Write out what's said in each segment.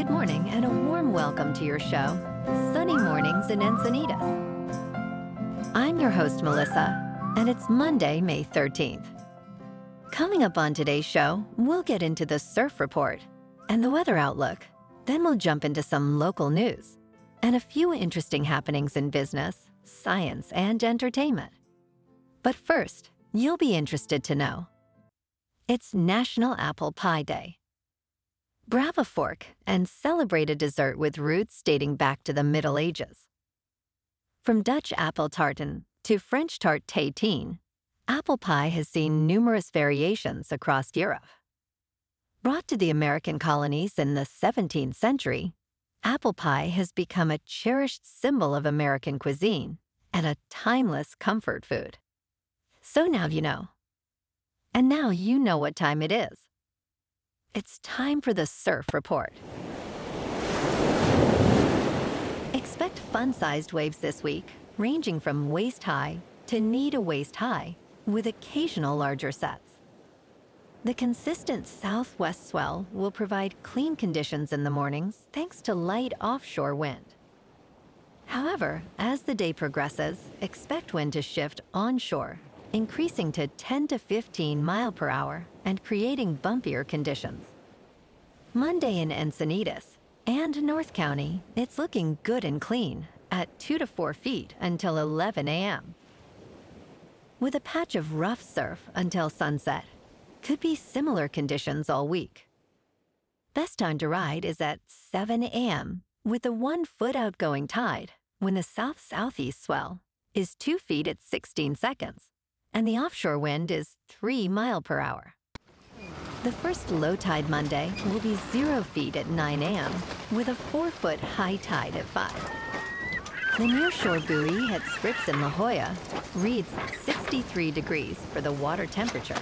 Good morning and a warm welcome to your show, Sunny Mornings in Encinitas. I'm your host, Melissa, and it's Monday, May 13th. Coming up on today's show, we'll get into the surf report and the weather outlook. Then we'll jump into some local news and a few interesting happenings in business, science, and entertainment. But first, you'll be interested to know it's National Apple Pie Day. Grab a fork and celebrate a dessert with roots dating back to the Middle Ages. From Dutch apple tartan to French tarte tatin, apple pie has seen numerous variations across Europe. Brought to the American colonies in the 17th century, apple pie has become a cherished symbol of American cuisine and a timeless comfort food. So now you know. And now you know what time it is. It's time for the surf report. Expect fun-sized waves this week, ranging from waist-high to knee-to-waist high, with occasional larger sets. The consistent southwest swell will provide clean conditions in the mornings thanks to light offshore wind. However, as the day progresses, expect wind to shift onshore, increasing to 10 to 15 miles per hour and creating bumpier conditions. Monday in Encinitas and North County, it's looking good and clean at 2 to 4 feet until 11 a.m. With a patch of rough surf until sunset, could be similar conditions all week. Best time to ride is at 7 a.m. with a 1 foot outgoing tide when the south-southeast swell is 2 feet at 16 seconds and the offshore wind is 3 miles per hour. The first low tide Monday will be 0 feet at 9 a.m. with a 4 foot high tide at 5. The nearshore buoy at Scripps in La Jolla reads 63 degrees for the water temperature.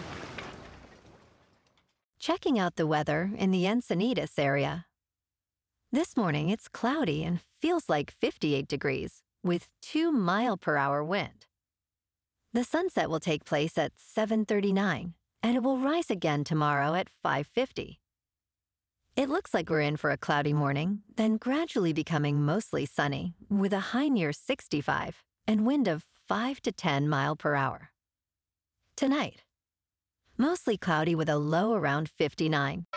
Checking out the weather in the Encinitas area. This morning it's cloudy and feels like 58 degrees with 2 mile per hour wind. The sunset will take place at 7:39 and it will rise again tomorrow at 5:50. It looks like we're in for a cloudy morning, then gradually becoming mostly sunny with a high near 65 and wind of 5 to 10 miles per hour. Tonight, mostly cloudy with a low around 59.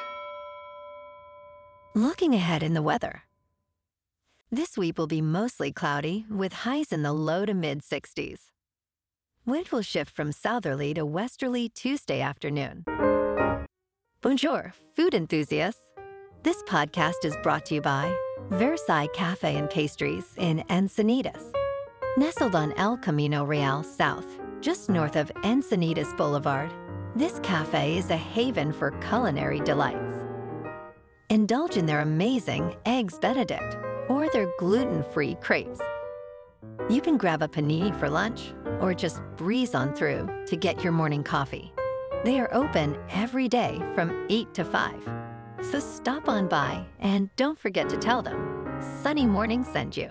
Looking ahead in the weather. This week will be mostly cloudy with highs in the low to mid 60s. Wind will shift from southerly to westerly Tuesday afternoon. Bonjour, food enthusiasts. This podcast is brought to you by Versailles Cafe and Pastries in Encinitas. Nestled on El Camino Real South, just north of Encinitas Boulevard, this cafe is a haven for culinary delights. Indulge in their amazing Eggs Benedict or their gluten-free crepes. You can grab a panini for lunch or just breeze on through to get your morning coffee. They are open every day from 8 to 5. So stop on by and don't forget to tell them Sunny Morning sent you.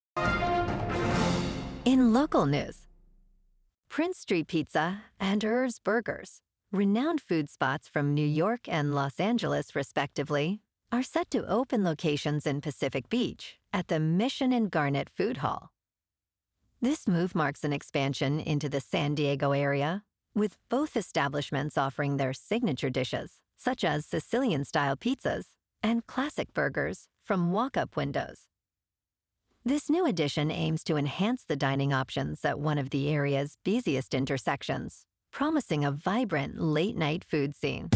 In local news, Prince Street Pizza and Urs Burgers, renowned food spots from New York and Los Angeles respectively, are set to open locations in Pacific Beach at the Mission and Garnet Food Hall. This move marks an expansion into the San Diego area, with both establishments offering their signature dishes, such as Sicilian-style pizzas and classic burgers from walk-up windows. This new addition aims to enhance the dining options at one of the area's busiest intersections, promising a vibrant late-night food scene.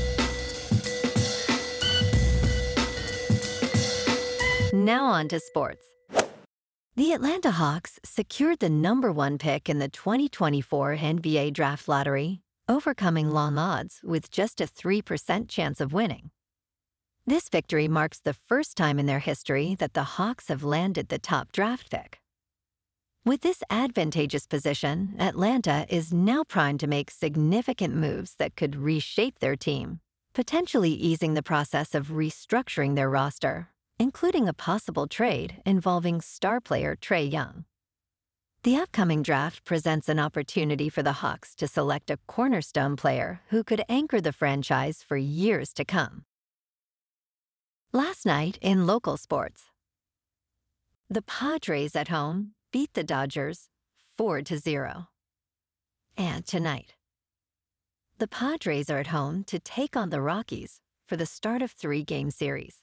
Now on to sports. The Atlanta Hawks secured the #1 pick in the 2024 NBA Draft Lottery, overcoming long odds with just a 3% chance of winning. This victory marks the first time in their history that the Hawks have landed the top draft pick. With this advantageous position, Atlanta is now primed to make significant moves that could reshape their team, potentially easing the process of restructuring their roster, including a possible trade involving star player Trae Young. The upcoming draft presents an opportunity for the Hawks to select a cornerstone player who could anchor the franchise for years to come. Last night in local sports, the Padres at home beat the Dodgers 4-0. And tonight, the Padres are at home to take on the Rockies for the start of 3-game series.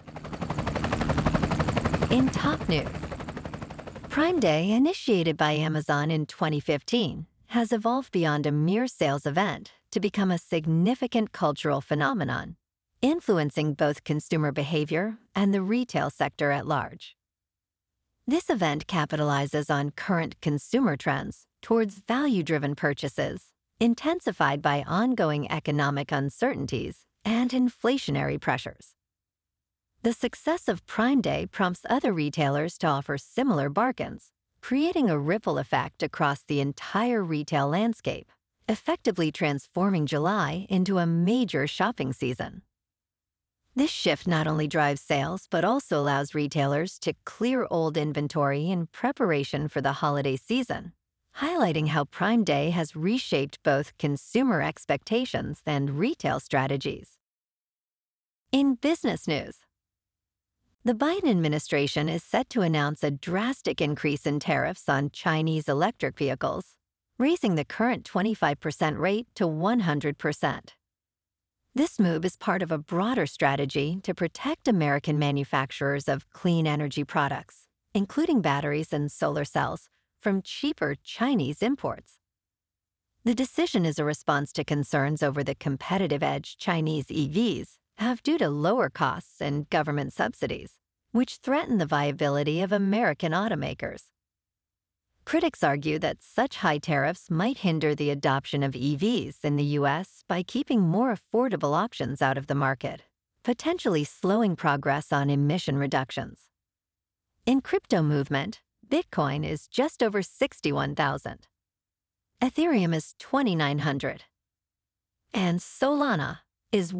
In top news, Prime Day, initiated by Amazon in 2015, has evolved beyond a mere sales event to become a significant cultural phenomenon, influencing both consumer behavior and the retail sector at large. This event capitalizes on current consumer trends towards value-driven purchases, intensified by ongoing economic uncertainties and inflationary pressures. The success of Prime Day prompts other retailers to offer similar bargains, creating a ripple effect across the entire retail landscape, effectively transforming July into a major shopping season. This shift not only drives sales, but also allows retailers to clear old inventory in preparation for the holiday season, highlighting how Prime Day has reshaped both consumer expectations and retail strategies. In business news, the Biden administration is set to announce a drastic increase in tariffs on Chinese electric vehicles, raising the current 25% rate to 100%. This move is part of a broader strategy to protect American manufacturers of clean energy products, including batteries and solar cells, from cheaper Chinese imports. The decision is a response to concerns over the competitive edge Chinese EVs have due to lower costs and government subsidies, which threaten the viability of American automakers. Critics argue that such high tariffs might hinder the adoption of EVs in the U.S. by keeping more affordable options out of the market, potentially slowing progress on emission reductions. In crypto movement, Bitcoin is just over 61,000. Ethereum is 2,900. And Solana is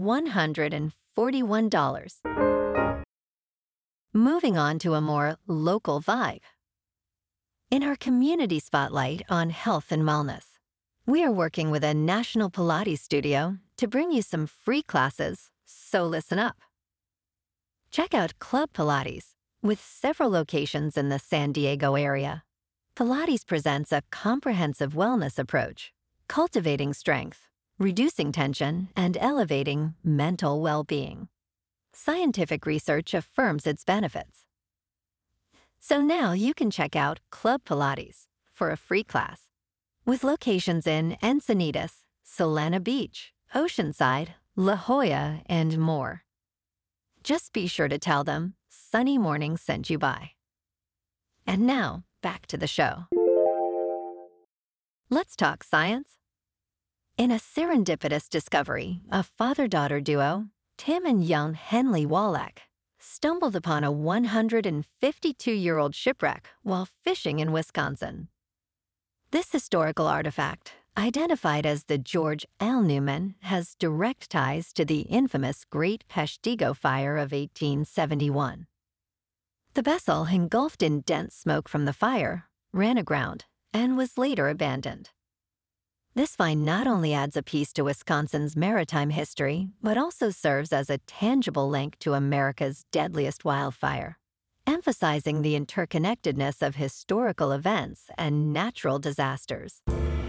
$141. Moving on to a more local vibe. In our community spotlight on health and wellness, we are working with a national Pilates studio to bring you some free classes, so listen up. Check out Club Pilates, with several locations in the San Diego area. Pilates presents a comprehensive wellness approach, cultivating strength, reducing tension, and elevating mental well-being. Scientific research affirms its benefits. So now you can check out Club Pilates for a free class, with locations in Encinitas, Solana Beach, Oceanside, La Jolla, and more. Just be sure to tell them Sunny Morning sent you by. And now, back to the show. Let's talk science. In a serendipitous discovery, a father-daughter duo, Tim and young Henley Wallach, stumbled upon a 152-year-old shipwreck while fishing in Wisconsin. This historical artifact, identified as the George L. Newman, has direct ties to the infamous Great Peshtigo Fire of 1871. The vessel, engulfed in dense smoke from the fire, ran aground and was later abandoned. This find not only adds a piece to Wisconsin's maritime history, but also serves as a tangible link to America's deadliest wildfire, emphasizing the interconnectedness of historical events and natural disasters.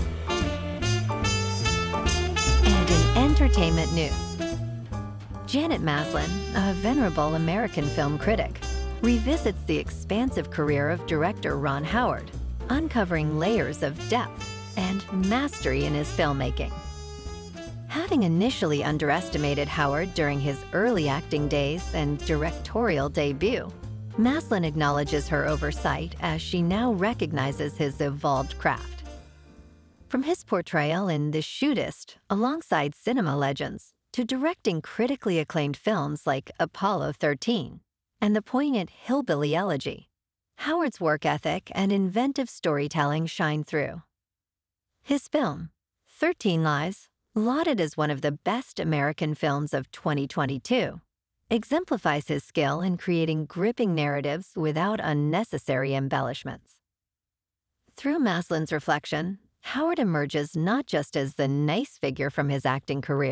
And in entertainment news, Janet Maslin, a venerable American film critic, revisits the expansive career of director Ron Howard, uncovering layers of depth and mastery in his filmmaking. Having initially underestimated Howard during his early acting days and directorial debut, Maslin acknowledges her oversight as she now recognizes his evolved craft. From his portrayal in The Shootist alongside cinema legends to directing critically acclaimed films like Apollo 13 and the poignant Hillbilly Elegy, Howard's work ethic and inventive storytelling shine through. His film, 13 Lives, lauded as one of the best American films of 2022, exemplifies his skill in creating gripping narratives without unnecessary embellishments. Through Maslin's reflection, Howard emerges not just as the nice figure from his acting career,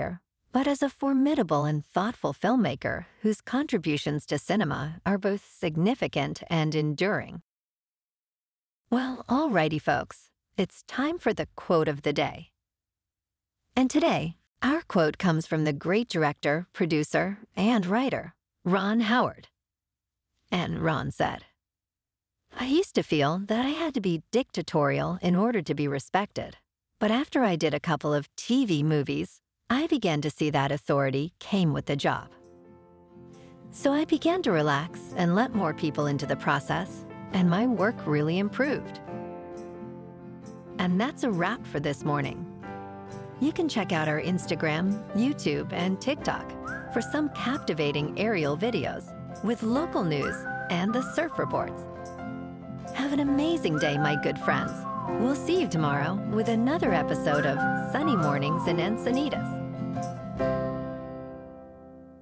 but as a formidable and thoughtful filmmaker whose contributions to cinema are both significant and enduring. Well, alrighty, folks, it's time for the quote of the day. And today, our quote comes from the great director, producer, and writer, Ron Howard. And Ron said, "I used to feel that I had to be dictatorial in order to be respected. But after I did a couple of TV movies, I began to see that authority came with the job. So I began to relax and let more people into the process, and my work really improved." And that's a wrap for this morning. You can check out our Instagram, YouTube, and TikTok for some captivating aerial videos with local news and the surf reports. Have an amazing day, my good friends. We'll see you tomorrow with another episode of Sunny Mornings in Encinitas.